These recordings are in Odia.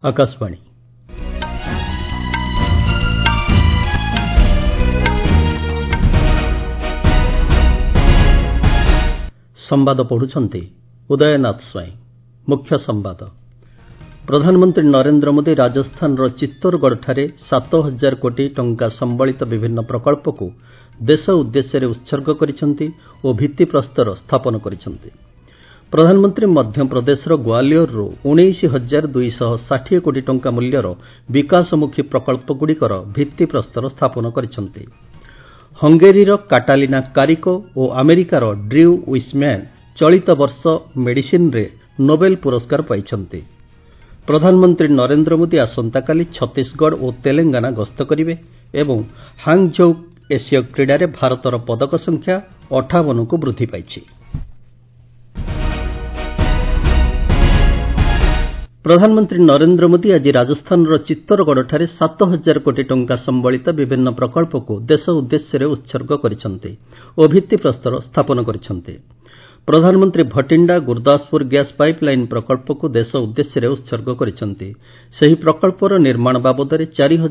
ଆକାଶବାଣୀ ସମ୍ବାଦ ପଢ଼ୁଛନ୍ତି ଉଦୟନାଥ ସ୍ୱାଇଁ। ମୁଖ୍ୟ ସମ୍ବାଦ। ପ୍ରଧାନମନ୍ତ୍ରୀ ନରେନ୍ଦ୍ର ମୋଦି ରାଜସ୍ଥାନର ଚିତ୍ତୋରଗଡ଼ଠାରେ 7,000 କୋଟି ଟଙ୍କା ସମ୍ବଳିତ ବିଭିନ୍ନ ପ୍ରକଳ୍ପକୁ ଦେଶ ଉଦ୍ଦେଶ୍ୟରେ ଉତ୍ସର୍ଗ କରିଛନ୍ତି ଓ ଭିତ୍ତିପ୍ରସ୍ତର ସ୍ଥାପନ କରିଛନ୍ତି। ପ୍ରଧାନମନ୍ତ୍ରୀ ମଧ୍ୟପ୍ରଦେଶର ଗ୍ୱାଲିୟରରୁ 19,260 କୋଟି ଟଙ୍କା ମୂଲ୍ୟର ବିକାଶମୁଖୀ ପ୍ରକଳ୍ପଗୁଡ଼ିକର ଭିତ୍ତିପ୍ରସ୍ତର ସ୍ଥାପନ କରିଛନ୍ତି। ହଙ୍ଗେରୀର କାଟାଲିନା କାରିକୋ ଓ ଆମେରିକାର ଡ୍ରିଉ ୱିସମ୍ୟାନ୍ ଚଳିତ ବର୍ଷ ମେଡିସିନ୍ରେ ନୋବେଲ ପୁରସ୍କାର ପାଇଛନ୍ତି। ପ୍ରଧାନମନ୍ତ୍ରୀ ନରେନ୍ଦ୍ର ମୋଦି ଆସନ୍ତାକାଲି ଛତିଶଗଡ଼ ଓ ତେଲେଙ୍ଗାନା ଗସ୍ତ କରିବେ ଏବଂ ହାଙ୍ଗଝୋଉ ଏସୀୟ କ୍ରୀଡ଼ାରେ ଭାରତର ପଦକ ସଂଖ୍ୟା 58କୁ ବୃଦ୍ଧି ପାଇଛି। ପ୍ରଧାନମନ୍ତ୍ରୀ ନରେନ୍ଦ୍ର ମୋଦି ଆଜି ରାଜସ୍ଥାନର ଚିତ୍ତୋରଗଡ଼ଠାରେ 7,000 କୋଟି ଟଙ୍କା ସମ୍ବଳିତ ବିଭିନ୍ନ ପ୍ରକଳ୍ପକୁ ଦେଶ ଉଦ୍ଦେଶ୍ୟରେ ଉତ୍ସର୍ଗ କରିଛନ୍ତି ଓ ଭିତ୍ତିପ୍ରସ୍ତର ସ୍ଥାପନ କରିଛନ୍ତି। ପ୍ରଧାନମନ୍ତ୍ରୀ ଭଟିଣ୍ଡା ଗୁରୁଦାସପୁର ଗ୍ୟାସ୍ ପାଇପଲାଇନ୍ ପ୍ରକଳ୍ପକୁ ଦେଶ ଉଦ୍ଦେଶ୍ୟରେ ଉତ୍ସର୍ଗ କରିଛନ୍ତି। ସେହି ପ୍ରକଳ୍ପର ନିର୍ମାଣ ବାବଦରେ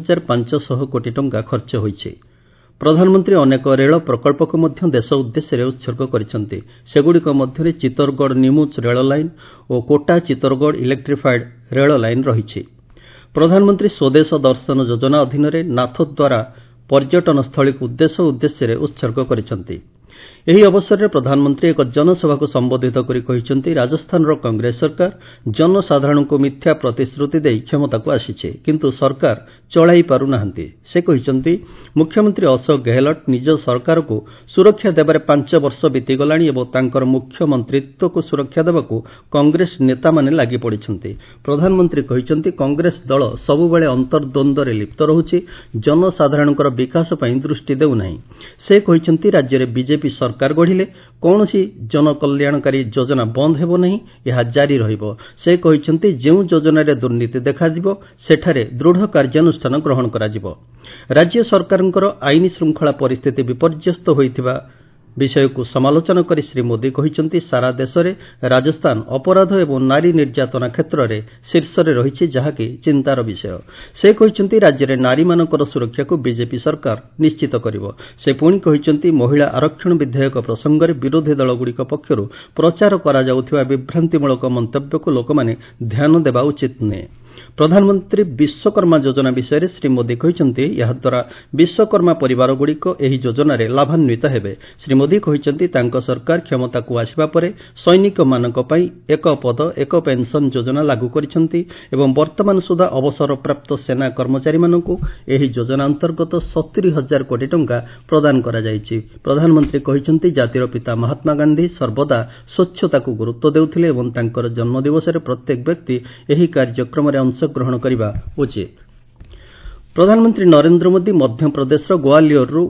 4,500 କୋଟି ଟଙ୍କା ଖର୍ଚ୍ଚ ହୋଇଛି। ପ୍ରଧାନମନ୍ତ୍ରୀ ଅନେକ ରେଳ ପ୍ରକଳ୍ପକୁ ମଧ୍ୟ ଦେଶ ଉଦ୍ଦେଶ୍ୟରେ ଉତ୍ସର୍ଗ କରିଛନ୍ତି। ସେଗୁଡ଼ିକ ମଧ୍ୟରେ ଚିତ୍ତୋରଗଡ଼ ନିମୁଚ ରେଳ ଲାଇନ୍ ଓ କୋଟା ଚିତ୍ତୋରଗଡ଼ ଇଲେକ୍ଟ୍ରିଫାଏଡ୍ ରେଳ ଲାଇନ୍ ରହିଛି। ପ୍ରଧାନମନ୍ତ୍ରୀ ସ୍ୱଦେଶ ଦର୍ଶନ ଯୋଜନା ଅଧୀନରେ ନାଥଦ୍ୱାରା ପର୍ଯ୍ୟଟନସ୍ଥଳୀକୁ ଦେଶ ଉଦ୍ଦେଶ୍ୟରେ ଉତ୍ସର୍ଗ କରିଛନ୍ତି। ଏହି ଅବସରରେ ପ୍ରଧାନମନ୍ତ୍ରୀ ଏକ ଜନସଭାକୁ ସମ୍ବୋଧିତ କରି କହିଛନ୍ତି, ରାଜସ୍ଥାନର କଂଗ୍ରେସ ସରକାର ଜନସାଧାରଣଙ୍କୁ ମିଥ୍ୟା ପ୍ରତିଶ୍ରୁତି ଦେଇ କ୍ଷମତାକୁ ଆସିଛି, କିନ୍ତୁ ସରକାର ଚଳାଇ ପାରୁନାହାନ୍ତି। ସେ କହିଛନ୍ତି, ମୁଖ୍ୟମନ୍ତ୍ରୀ ଅଶୋକ ଗେହଲଟ ନିଜ ସରକାରକୁ ସୁରକ୍ଷା ଦେବାରେ 5 ବର୍ଷ ବିତିଗଲାଣି ଏବଂ ତାଙ୍କର ମୁଖ୍ୟମନ୍ତ୍ରୀତ୍ୱକୁ ସୁରକ୍ଷା ଦେବାକୁ କଂଗ୍ରେସ ନେତାମାନେ ଲାଗିପଡ଼ିଛନ୍ତି। ପ୍ରଧାନମନ୍ତ୍ରୀ କହିଛନ୍ତି, କଂଗ୍ରେସ ଦଳ ସବୁବେଳେ ଅନ୍ତର୍ଦ୍ୱନ୍ଦ୍ୱରେ ଲିପ୍ତ ରହୁଛି, ଜନସାଧାରଣଙ୍କର ବିକାଶ ପାଇଁ ଦୃଷ୍ଟି ଦେଉନାହିଁ। ସେ କହିଛନ୍ତି, ରାଜ୍ୟରେ ବିଜେପି ସରକାର ଗଢ଼ିଲେ କୌଣସି ଜନକଲ୍ୟାଣକାରୀ ଯୋଜନା ବନ୍ଦ ହେବ ନାହିଁ, ଏହା ଜାରି ରହିବ। ସେ କହିଛନ୍ତି, ଯେଉଁ ଯୋଜନାରେ ଦୁର୍ନୀତି ଦେଖାଯିବ ସେଠାରେ ଦୃଢ଼ କାର୍ଯ୍ୟାନୁଷ୍ଠାନ ଗ୍ରହଣ କରାଯିବ। ରାଜ୍ୟ ସରକାରଙ୍କର ଆଇନ ଶୃଙ୍ଖଳା ପରିସ୍ଥିତି ବିପର୍ଯ୍ୟସ୍ତ ହୋଇଥିବା ବିଷୟକୁ ସମାଲୋଚନା କରି ଶ୍ରୀ ମୋଦି କହିଛନ୍ତି, ସାରା ଦେଶରେ ରାଜସ୍ଥାନ ଅପରାଧ ଏବଂ ନାରୀ ନିର୍ଯାତନା କ୍ଷେତ୍ରରେ ଶୀର୍ଷରେ ରହିଛି, ଯାହାକି ଚିନ୍ତାର ବିଷୟ। ସେ କହିଛନ୍ତି, ରାଜ୍ୟରେ ନାରୀମାନଙ୍କର ସୁରକ୍ଷାକୁ ବିଜେପି ସରକାର ନିଶ୍ଚିତ କରିବ। ସେ ପୁଣି କହିଛନ୍ତି, ମହିଳା ଆରକ୍ଷଣ ବିଧେୟକ ପ୍ରସଙ୍ଗରେ ବିରୋଧୀ ଦଳଗୁଡ଼ିକ ପକ୍ଷରୁ ପ୍ରଚାର କରାଯାଉଥିବା ବିଭ୍ରାନ୍ତିମୂଳକ ମନ୍ତବ୍ୟକୁ ଲୋକମାନେ ଧ୍ୟାନ ଦେବା ଉଚିତ ନୁହେଁ। ପ୍ରଧାନମନ୍ତ୍ରୀ ବିଶ୍ୱକର୍ମା ଯୋଜନା ବିଷୟରେ ଶ୍ରୀ ମୋଦି କହିଛନ୍ତି, ଏହାଦ୍ୱାରା ବିଶ୍ୱକର୍ମା ପରିବାରଗୁଡ଼ିକ ଏହି ଯୋଜନାରେ ଲାଭାନ୍ୱିତ ହେବେ। ଶ୍ରୀ ମୋଦି କହିଛନ୍ତି, ତାଙ୍କ ସରକାର କ୍ଷମତାକୁ ଆସିବା ପରେ ସୈନିକମାନଙ୍କ ପାଇଁ ଏକ ପଦ ଏକ ପେନ୍ସନ୍ ଯୋଜନା ଲାଗୁ କରିଛନ୍ତି ଏବଂ ବର୍ତ୍ତମାନ ସୁଦ୍ଧା ଅବସରପ୍ରାପ୍ତ ସେନା କର୍ମଚାରୀମାନଙ୍କୁ ଏହି ଯୋଜନା ଅନ୍ତର୍ଗତ 70,000 କୋଟି ଟଙ୍କା ପ୍ରଦାନ କରାଯାଇଛି। ପ୍ରଧାନମନ୍ତ୍ରୀ କହିଛନ୍ତି, ଜାତିର ପିତା ମହାତ୍ମା ଗାନ୍ଧୀ ସର୍ବଦା ସ୍ୱଚ୍ଛତାକୁ ଗୁରୁତ୍ୱ ଦେଉଥିଲେ ଏବଂ ତାଙ୍କର ଜନ୍ମଦିବସରେ ପ୍ରତ୍ୟେକ ବ୍ୟକ୍ତି ଏହି କାର୍ଯ୍ୟକ୍ରମରେ ଅଂଶଗ୍ରହଣ କରିବା ଉଚିତ। ପ୍ରଧାନମନ୍ତ୍ରୀ ନରେନ୍ଦ୍ର ମୋଦି ମଧ୍ୟପ୍ରଦେଶର ଗ୍ୱାଲିୟରରୁ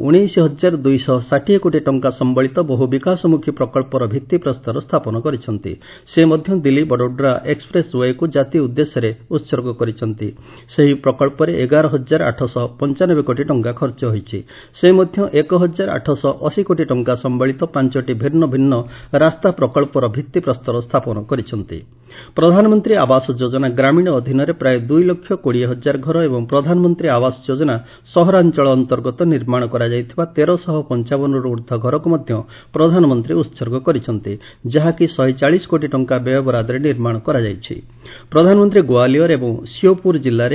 19,260 କୋଟି ଟଙ୍କା ସମ୍ବଳିତ ବହୁ ବିକାଶମୁଖୀ ପ୍ରକଳ୍ପର ଭିତ୍ତିପ୍ରସ୍ତର ସ୍ଥାପନ କରିଛନ୍ତି। ସେ ମଧ୍ୟ ଦିଲ୍ଲୀ ବଡୋଦ୍ରା ଏକ୍ସପ୍ରେସ୍ ୱେକୁ ଜାତି ଉଦ୍ଦେଶ୍ୟରେ ଉତ୍ସର୍ଗ କରିଛନ୍ତି। ସେହି ପ୍ରକଳ୍ପରେ 11,895 କୋଟି ଟଙ୍କା ଖର୍ଚ୍ଚ ହୋଇଛି। ସେ ମଧ୍ୟ 1,880 କୋଟି ଟଙ୍କା ସମ୍ବଳିତ 5ଟି ଭିନ୍ନ ଭିନ୍ନ ରାସ୍ତା ପ୍ରକଳ୍ପର ଭିତ୍ତିପ୍ରସ୍ତର ସ୍ଥାପନ କରିଛନ୍ତି। ପ୍ରଧାନମନ୍ତ୍ରୀ ଆବାସ ଯୋଜନା ଗ୍ରାମୀଣ ଅଧୀନରେ ପ୍ରାୟ 2,20,000 ଘର ଏବଂ ପ୍ରଧାନମନ୍ତ୍ରୀ ଆବାସ ଯୋଜନା ସହରାଞ୍ଚଳ ଅନ୍ତର୍ଗତ ନିର୍ମାଣ କରାଯାଇଥିବା 1,355ରୁ ଉର୍ଦ୍ଧ୍ୱ ଘରକୁ ମଧ୍ୟ ପ୍ରଧାନମନ୍ତ୍ରୀ ଉତ୍ସର୍ଗ କରିଛନ୍ତି, ଯାହାକି 140 କୋଟି ଟଙ୍କା ବ୍ୟୟବରାଦରେ ନିର୍ମାଣ କରାଯାଇଛି। ପ୍ରଧାନମନ୍ତ୍ରୀ ଗ୍ୱାଲିୟର ଏବଂ ଶିଓପୁର ଜିଲ୍ଲାରେ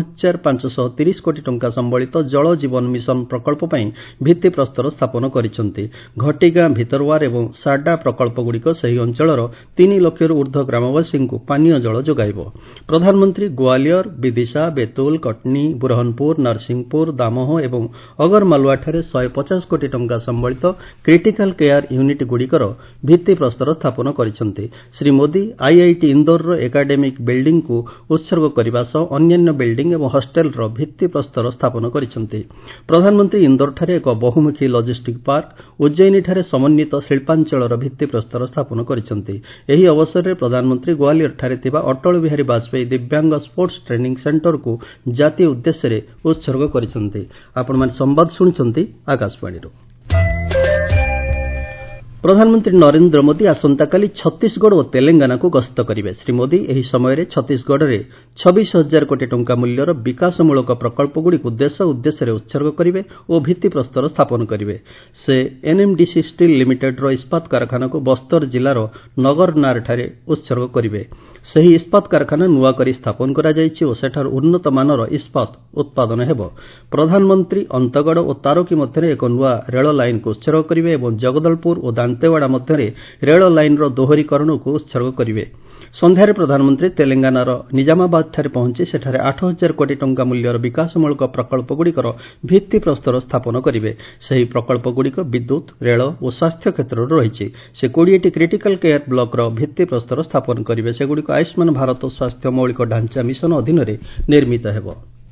1,530 କୋଟି ଟଙ୍କା ସମ୍ବଳିତ ଜଳ ଜୀବନ ମିଶନ ପ୍ରକଳ୍ପ ପାଇଁ ଭିତ୍ତିପ୍ରସ୍ତର ସ୍ଥାପନ କରିଛନ୍ତି। ଘଟିଗାଁ ଭିତରୱାର ଏବଂ ସାଡା ପ୍ରକଳ୍ପଗୁଡ଼ିକ ସେହି ଅଞ୍ଚଳର 3 ଲକ୍ଷରୁ ଉର୍ଦ୍ଧ୍ୱ ଗ୍ରାମବାସୀଙ୍କୁ ପାନୀୟ ଜଳ ଯୋଗାଇବ। ପ୍ରଧାନମନ୍ତ୍ରୀ ଗ୍ୱାଲିୟର, ବିଦିଶା, ବେତୁଲ, କଟନୀ, ବୁରହାନପୁର, ନରସିଂହପୁର, ଦାମୋହ ଏବଂ ଅଗରମାଲୱାଠାରେ 150 କୋଟି ଟଙ୍କା ସମ୍ବଳିତ କ୍ରିଟିକାଲ କେୟାର ୟୁନିଟ୍ଗୁଡ଼ିକର ଭିତ୍ତିପ୍ରସ୍ତର ସ୍ଥାପନ କରିଛନ୍ତି। ଶ୍ରୀ ମୋଦି ଆଇଆଇଟି ଇନ୍ଦୋରର ଏକାଡେମିକ୍ ବିଲ୍ଡିଂକୁ ଉତ୍ସର୍ଗ କରିବା ସହ ଅନ୍ୟାନ୍ୟ ବିଲ୍ଡିଂ ଏବଂ ହଷ୍ଟେଲର ଭିତ୍ତିପ୍ରସ୍ତର ସ୍ଥାପନ କରିଛନ୍ତି। ପ୍ରଧାନମନ୍ତ୍ରୀ ଇନ୍ଦୋରଠାରେ ଏକ ବହୁମୁଖୀ ଲଜିଷ୍ଟିକ୍ ପାର୍କ, ଉଜ୍ଜୟିନୀଠାରେ ସମନ୍ୱିତ ଶିଳ୍ପାଞ୍ଚଳର ଭିତ୍ତିପ୍ରସ୍ତର ସ୍ଥାପନ କରିଛନ୍ତି। ଏହି ଅବସରରେ ପ୍ରଧାନମନ୍ତ୍ରୀ ଗ୍ୱାଲିୟରଠାରେ ଥିବା ଅଟଳ ବିହାରୀ ବାଜପେୟୀ ଦିବ୍ୟାଙ୍ଗ ସ୍ପୋର୍ଟସ୍ ଟ୍ରେନିଂ ସେଣ୍ଟରକୁ ଜାତି ଉଦ୍ଦେଶ୍ୟରେ ଉତ୍ସର୍ଗ କରିଛନ୍ତି। ଆପଣମାନେ ସମ୍ବାଦ ଶୁଣୁଛନ୍ତି ଆକାଶବାଣୀରୁ। ପ୍ରଧାନମନ୍ତ୍ରୀ ନରେନ୍ଦ୍ର ମୋଦି ଆସନ୍ତାକାଲି ଛତିଶଗଡ଼ ଓ ତେଲେଙ୍ଗାନାକୁ ଗସ୍ତ କରିବେ। ଶ୍ରୀ ମୋଦି ଏହି ସମୟରେ ଛତିଶଗଡ଼ରେ 26,000 କୋଟି ଟଙ୍କା ମୂଲ୍ୟର ବିକାଶମୂଳକ ପ୍ରକଳ୍ପଗୁଡ଼ିକୁ ଦେଶ ଉଦ୍ଦେଶ୍ୟରେ ଉତ୍ସର୍ଗ କରିବେ ଓ ଭିତ୍ତିପ୍ରସ୍ତର ସ୍ଥାପନ କରିବେ। ସେ ଏନ୍ଏମ୍ଡିସି ଷ୍ଟିଲ୍ ଲିମିଟେଡ୍ର ଇସ୍ପାତ କାରଖାନାକୁ ବସ୍ତର ଜିଲ୍ଲାର ନଗରନାରଠାରେ ଉତ୍ସର୍ଗ କରିବେ। ସେହି ଇସ୍ପାତ କାରଖାନା ନୂଆ କରି ସ୍ଥାପନ କରାଯାଇଛି ଓ ସେଠାରୁ ଉନ୍ନତ ମାନର ଇସ୍ପାତ ଉତ୍ପାଦନ ହେବ। ପ୍ରଧାନମନ୍ତ୍ରୀ ଅନ୍ତଗଡ଼ ଓ ତାରୋକି ମଧ୍ୟରେ ଏକ ନୂଆ ରେଳ ଲାଇନ୍କୁ ଉତ୍ସର୍ଗ କରିବେ ଏବଂ ଜଗଦଲପୁର ଓ ଦାନ୍ତେୱାଡ଼ା ମଧ୍ୟରେ ରେଳ ଲାଇନ୍ର ଦୋହରୀକରଣକୁ ଉତ୍ସର୍ଗ କରିବେ। ସନ୍ଧ୍ୟାରେ ପ୍ରଧାନମନ୍ତ୍ରୀ ତେଲେଙ୍ଗାନାର ନିଜାମାବାଦଠାରେ ପହଞ୍ଚି ସେଠାରେ 8,000 କୋଟି ଟଙ୍କା ମୂଲ୍ୟର ବିକାଶମୂଳକ ପ୍ରକଳ୍ପଗୁଡ଼ିକର ଭିତ୍ତିପ୍ରସ୍ତର ସ୍ଥାପନ କରିବେ। ସେହି ପ୍ରକଳ୍ପଗୁଡ଼ିକ ବିଦ୍ୟୁତ୍, ରେଳ ଓ ସ୍ୱାସ୍ଥ୍ୟ କ୍ଷେତ୍ରରେ ରହିଛି। ସେ 20ଟି କ୍ରିଟିକାଲ୍ କେୟାର ବ୍ଲକର ଭିତ୍ତିପ୍ରସ୍ତର ସ୍ଥାପନ କରିବେ। ସେଗୁଡ଼ିକ ଆୟୁଷ୍ମାନ ଭାରତ ସ୍ୱାସ୍ଥ୍ୟ ମୌଳିକ ଢାଞ୍ଚା ମିଶନ ଅଧୀନରେ ନିର୍ମିତ ହେବ।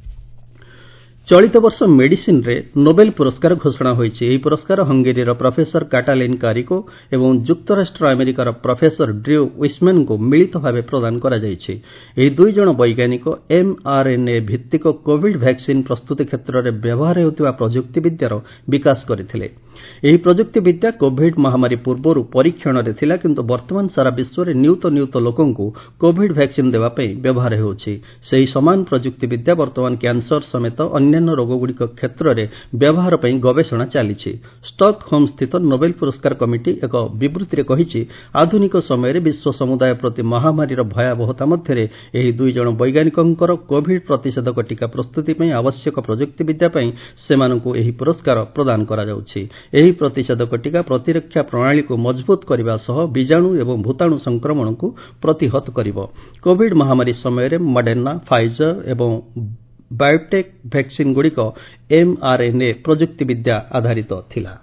ଚଳିତ ବର୍ଷ ମେଡିସିନ୍ରେ ନୋବେଲ ପୁରସ୍କାର ଘୋଷଣା ହୋଇଛି। ଏହି ପୁରସ୍କାର ହଙ୍ଗେରୀର ପ୍ରଫେସର କାଟାଲିନ୍ କାରିକୋ ଏବଂ ଯୁକ୍ତରାଷ୍ଟ୍ର ଆମେରିକାର ପ୍ରଫେସର ଡ୍ର୍ୟୁ ୱିସ୍ମ୍ୟାନ୍ଙ୍କୁ ମିଳିତ ଭାବେ ପ୍ରଦାନ କରାଯାଇଛି। ଏହି ଦୁଇ ଜଣ ବୈଜ୍ଞାନିକ mRNA ଭିତ୍ତିକ କୋଭିଡ୍ ଭ୍ୟାକ୍ସିନ୍ ପ୍ରସ୍ତୁତି କ୍ଷେତ୍ରରେ ବ୍ୟବହାର ହେଉଥିବା ପ୍ରଯୁକ୍ତିବିଦ୍ୟାର ବିକାଶ କରିଥିଲେ। ଏହି ପ୍ରଯୁକ୍ତିବିଦ୍ୟା କୋଭିଡ୍ ମହାମାରୀ ପୂର୍ବରୁ ପରୀକ୍ଷଣରେ ଥିଲା, କିନ୍ତୁ ବର୍ତ୍ତମାନ ସାରା ବିଶ୍ୱରେ ନିୟୁତ ଲୋକଙ୍କୁ କୋଭିଡ୍ ଭ୍ୟାକ୍ସିନ୍ ଦେବା ପାଇଁ ବ୍ୟବହାର ହେଉଛି। ସେହି ସମାନ ପ୍ରଯୁକ୍ତିବିଦ୍ୟା ବର୍ତ୍ତମାନ କ୍ୟାନ୍ସର ସମେତ ଅନ୍ୟାନ୍ୟ ରୋଗଗୁଡ଼ିକ କ୍ଷେତ୍ରରେ ବ୍ୟବହାର ପାଇଁ ଗବେଷଣା ଚାଲିଛି। ଷ୍ଟକହୋମ୍ ସ୍ଥିତ ନୋବେଲ ପୁରସ୍କାର କମିଟି ଏକ ବିବୃତ୍ତିରେ କହିଛି, ଆଧୁନିକ ସମୟରେ ବିଶ୍ୱ ସମୁଦାୟ ପ୍ରତି ମହାମାରୀର ଭୟାବହତା ମଧ୍ୟରେ ଏହି ଦୁଇ ଜଣ ବୈଜ୍ଞାନିକଙ୍କର କୋଭିଡ୍ ପ୍ରତିଷେଧକ ଟିକା ପ୍ରସ୍ତୁତି ପାଇଁ ଆବଶ୍ୟକ ପ୍ରଯୁକ୍ତିବିଦ୍ୟା ପାଇଁ ସେମାନଙ୍କୁ ଏହି ପୁରସ୍କାର ପ୍ରଦାନ କରାଯାଉଛି। ଏହି ପ୍ରତିଷେଧକ ଟିକା ପ୍ରତିରକ୍ଷା ପ୍ରଣାଳୀକୁ ମଜବୁତ କରିବା ସହ ବୀଜାଣୁ ଏବଂ ଭୂତାଣୁ ସଂକ୍ରମଣକୁ ପ୍ରତିହତ କରିବ। କୋଭିଡ୍ ମହାମାରୀ ସମୟରେ ମଡେର୍ଣ୍ଣା, ଫାଇଜର ଏବଂ ବାୟୋଟେକ୍ ଭ୍ୟାକ୍ସିନ୍ଗୁଡ଼ିକ mRNA ପ୍ରଯୁକ୍ତିବିଦ୍ୟା ଆଧାରିତ ଥିଲା।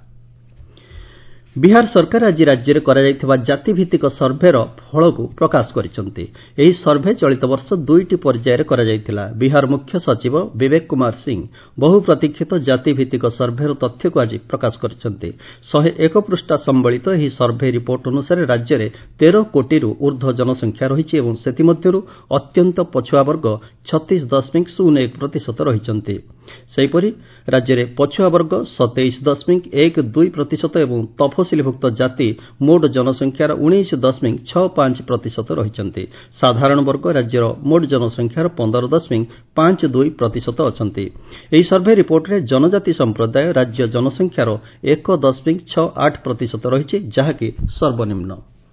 ବିହାର ସରକାର ଆଜି ରାଜ୍ୟରେ କରାଯାଇଥିବା ଜାତିଭିତ୍ତିକ ସର୍ଭେର ଫଳକୁ ପ୍ରକାଶ କରିଛନ୍ତି। ଏହି ସର୍ଭେ ଚଳିତ ବର୍ଷ 2ଟି ପର୍ଯ୍ୟାୟରେ କରାଯାଇଥିଲା। ବିହାର ମୁଖ୍ୟ ସଚିବ ବିବେକ କୁମାର ସିଂ ବହୁ ପ୍ରତୀକ୍ଷିତ ଜାତିଭିତ୍ତିକ ସର୍ଭେର ତଥ୍ୟକୁ ଆଜି ପ୍ରକାଶ କରିଛନ୍ତି। 101 ପୃଷ୍ଠା ସମ୍ବଳିତ ଏହି ସର୍ଭେ ରିପୋର୍ଟ ଅନୁସାରେ ରାଜ୍ୟରେ 13 କୋଟିରୁ ଉର୍ଦ୍ଧ୍ୱ ଜନସଂଖ୍ୟା ରହିଛି ଏବଂ ସେଥିମଧ୍ୟରୁ ଅତ୍ୟନ୍ତ ପଛୁଆବର୍ଗ 36.01% ରହିଛନ୍ତି। ସେହିପରି ରାଜ୍ୟରେ ପଛୁଆବର୍ଗ 27.12% ଏବଂ ତଫସିଲଭୁକ୍ତ ଜାତି ମୋଟ ଜନସଂଖ୍ୟାର 19.65% ରହିଛନ୍ତି। ସାଧାରଣ ବର୍ଗ ରାଜ୍ୟର ମୋଟ ଜନସଂଖ୍ୟାର 15.52% ଅଛନ୍ତି। ଏହି ସର୍ଭେ ରିପୋର୍ଟରେ ଜନଜାତି ସମ୍ପ୍ରଦାୟ ରାଜ୍ୟ ଜନସଂଖ୍ୟାର 1.68% ରହିଛି, ଯାହାକି ସର୍ବନିମ୍ନ।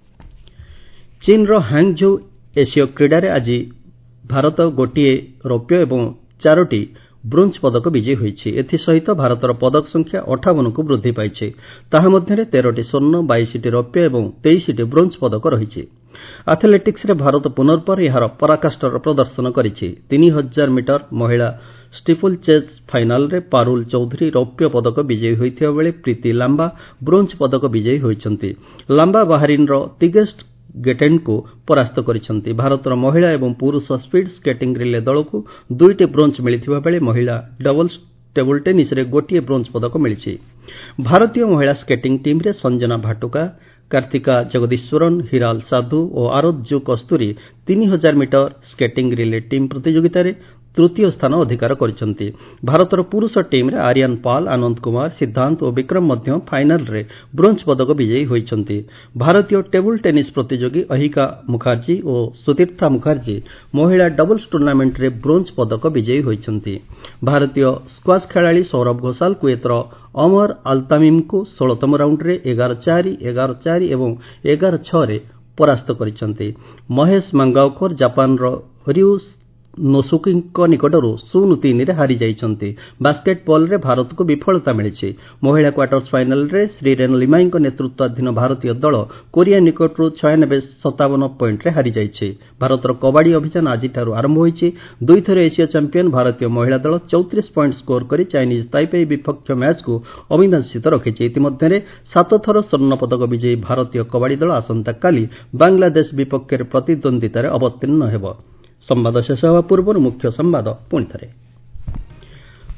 ଚୀନର ହାଙ୍ଗଝୋଉ ଏସୀୟ କ୍ରୀଡ଼ାରେ ଆଜି ଭାରତ 1 ରୌପ୍ୟ ଏବଂ 4ଟି ବ୍ରୋଞ୍ଜ ପଦକ ବିଜୟୀ ହୋଇଛି। ଏଥିସହିତ ଭାରତର ପଦକ ସଂଖ୍ୟା 58କୁ ବୃଦ୍ଧି ପାଇଛି। ତାହା ମଧ୍ୟରେ 13ଟି ସ୍ୱର୍ଣ୍ଣ, 22ଟି ରୌପ୍ୟ ଏବଂ 23ଟି ବ୍ରୋଞ୍ଜ ପଦକ ରହିଛି। ଆଥଲେଟିକ୍ସରେ ଭାରତ ପୁନର୍ବାର ଏହାର ପରାକାଷ୍ଠାର ପ୍ରଦର୍ଶନ କରିଛି। 3000 ମିଟର ମହିଳା ଷ୍ଟିପଲ୍ ଚେଜ୍ ଫାଇନାଲରେ ପାରୁଲ ଚୌଧୁରୀ ରୌପ୍ୟ ପଦକ ବିଜୟୀ ହୋଇଥିବା ବେଳେ ପ୍ରୀତି ଲାମ୍ବା ବ୍ରୋଞ୍ଜ ପଦକ ବିଜୟୀ ହୋଇଛନ୍ତି। ଲାମ୍ବା ବାହାରିନ୍ର ତିଗେଷ୍ଟ ଗେଟେନ୍ଙ୍କୁ ପରାସ୍ତ କରିଛନ୍ତି। ଭାରତର ମହିଳା ଏବଂ ପୁରୁଷ ସ୍ପିଡ୍ ସ୍କେଟିଂ ରିଲେ ଦଳକୁ 2ଟି ବ୍ରୋଞ୍ଜ ମିଳିଥିବା ବେଳେ ମହିଳା ଡବଲ୍ସ ଟେବୁଲ୍ ଟେନିସ୍ରେ 1 ବ୍ରୋଞ୍ଜ ପଦକ ମିଳିଛି। ଭାରତୀୟ ମହିଳା ସ୍କେଟିଂ ଟିମ୍ରେ ସଞ୍ଜନା ଭାଟୁକା, କାର୍ତ୍ତିକା ଜଗଦୀଶ୍ୱରନ୍, ହିରାଲ ସାଧୁ ଓ Aarzoo Kasturi 3000 metre skating relay team ପ୍ରତିଯୋଗିତାରେ ତୃତୀୟ ସ୍ଥାନ ଅଧିକାର କରିଛନ୍ତି। ଭାରତର ପୁରୁଷ ଟିମ୍ରେ ଆରିୟାନ୍ ପାଲ୍, ଆନନ୍ଦ କୁମାର, ସିଦ୍ଧାନ୍ତ ଓ ବିକ୍ରମ ମଧ୍ୟ ଫାଇନାଲରେ ବ୍ରୋଞ୍ଜ ପଦକ ବିଜୟୀ ହୋଇଛନ୍ତି। ଭାରତୀୟ ଟେବୁଲ୍ ଟେନିସ୍ ପ୍ରତିଯୋଗୀ ଅହିକା ମୁଖାର୍ଜୀ ଓ ସୁତୀର୍ଥା ମୁଖାର୍ଜୀ ମହିଳା ଡବଲ୍ସ ଟୁର୍ଣ୍ଣାମେଣ୍ଟରେ ବ୍ରୋଞ୍ଜ ପଦକ ବିଜୟୀ ହୋଇଛନ୍ତି। ଭାରତୀୟ ସ୍କ୍ୱାସ୍ ଖେଳାଳି ସୌରଭ ଘୋଷାଲ କୁଏତର ଅମର ଆଲ୍ତାମିମ୍ଙ୍କୁ 16ତମ ରାଉଣ୍ଡରେ 11-4, 11-4 ଏବଂ 11-6ରେ ପରାସ୍ତ କରିଛନ୍ତି। ମହେଶ ମାଙ୍ଗାଓକର ଜାପାନର ରିୟୁ ନୋସୁକିଙ୍କ ନିକଟରୁ 0-3ରେ ହାରିଯାଇଛନ୍ତି। ବାସ୍କେଟବଲରେ ଭାରତକୁ ବିଫଳତା ମିଳିଛି। ମହିଳା କ୍ୱାର୍ଟର୍ସ ଫାଇନାଲରେ ଶ୍ରୀରେନ୍ ଲିମାଇଙ୍କ ନେତୃତ୍ୱାଧୀନ ଭାରତୀୟ ଦଳ କୋରିଆ ନିକଟରୁ 96-57 ପଏଣ୍ଟରେ ହାରିଯାଇଛି। ଭାରତର କବାଡି ଅଭିଯାନ ଆଜିଠାରୁ ଆରମ୍ଭ ହୋଇଛି। 2 ଥର ଏସୀୟ ଚାମ୍ପିୟନ ଭାରତୀୟ ମହିଳା ଦଳ 34 ପଏଣ୍ଟ ସ୍କୋର କରି ଚାଇନିଜ୍ ତାଇପେଇ ବିପକ୍ଷ ମ୍ୟାଚ୍କୁ ଅମୀମାଂସିତ ରଖିଛି। ଇତିମଧ୍ୟରେ 7 ଥର ସ୍ୱର୍ଣ୍ଣପଦକ ବିଜୟୀ ଭାରତୀୟ କବାଡି ଦଳ ଆସନ୍ତାକାଲି ବାଂଲାଦେଶ ବିପକ୍ଷରେ ପ୍ରତିଦ୍ୱନ୍ଦିତାରେ ଅବତୀର୍ଣ୍ଣ ହେବ। ସମ୍ବାଦ ଶେଷ ହେବା ପୂର୍ବରୁ ମୁଖ୍ୟ ସମ୍ବାଦ ପୁଣିଥରେ।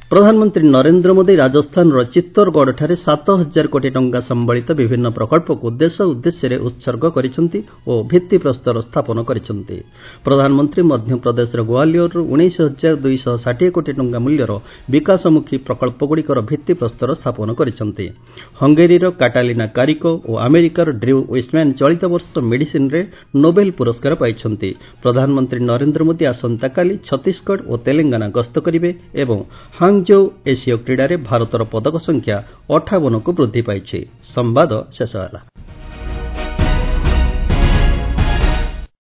ପ୍ରଧାନମନ୍ତ୍ରୀ ନରେନ୍ଦ୍ର ମୋଦି ରାଜସ୍ଥାନର ଚିତ୍ତୋରଗଡ଼ଠାରେ 7,000 କୋଟି ଟଙ୍କା ସମ୍ବଳିତ ବିଭିନ୍ନ ପ୍ରକଳ୍ପକୁ ଦେଶ ଉଦ୍ଦେଶ୍ୟରେ ଉତ୍ସର୍ଗ କରିଛନ୍ତି ଓ ଭିତ୍ତିପ୍ରସ୍ତର ସ୍ଥାପନ କରିଛନ୍ତି। ପ୍ରଧାନମନ୍ତ୍ରୀ ମଧ୍ୟପ୍ରଦେଶର ଗୋଆଲିୟରରୁ 19,260 କୋଟି ଟଙ୍କା ମୂଲ୍ୟର ବିକାଶମୁଖୀ ପ୍ରକଳ୍ପଗୁଡ଼ିକର ଭିତ୍ତିପ୍ରସ୍ତର ସ୍ଥାପନ କରିଛନ୍ତି। ହଙ୍ଗେରୀର କାଟାଲିନା କାରିକୋ ଓ ଆମେରିକାର ଡ୍ରିଉ ୱିସମ୍ୟାନ୍ ଚଳିତ ବର୍ଷ ମେଡିସିନ୍ରେ ନୋବେଲ ପୁରସ୍କାର ପାଇଛନ୍ତି। ପ୍ରଧାନମନ୍ତ୍ରୀ ନରେନ୍ଦ୍ର ମୋଦି ଆସନ୍ତାକାଲି ଛତିଶଗଡ଼ ଓ ତେଲେଙ୍ଗାନା ଗସ୍ତ କରିବେ ଏବଂ ହାଙ୍ଗଜୋଉ ଏସୀୟ କ୍ରୀଡ଼ାରେ ଭାରତର ପଦକ ସଂଖ୍ୟା 58କୁ ବୃଦ୍ଧି ପାଇଛି। ସମ୍ବାଦ ଶେଷ ହେଲା।